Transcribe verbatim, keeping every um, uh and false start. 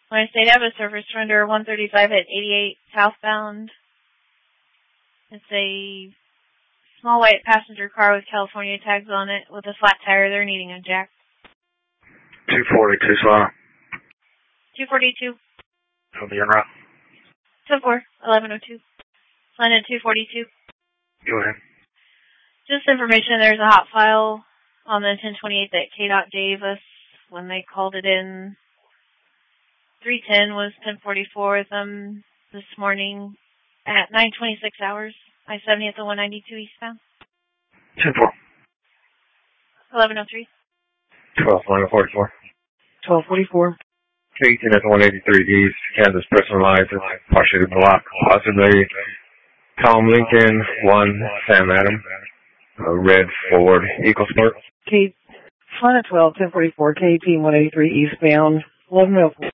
When State Ave service surrender one thirty-five at eighty-eight southbound. It's a small white passenger car with California tags on it with a flat tire. They're needing a jack. two forty-two, Solana. two forty-two. It'll be en route. ten four, eleven oh two. Planet two forty-two. Go ahead. Just information, there's a hot file on the ten twenty-eight that K D O T gave us when they called it in. three ten was ten forty-four with them this morning at nine twenty-six hours. I seventy at the one ninety-two eastbound. ten four. eleven oh three. twelve, line forty-four. twelve forty-four. K eighteen at the one eighty-three east, Kansas personalized, partially blocked, possibly Tom Lincoln, one Sam Adam, a red Ford EcoSport. K, Planet twelve, ten forty-four, K eighteen, one eighty-three eastbound, eleven oh four.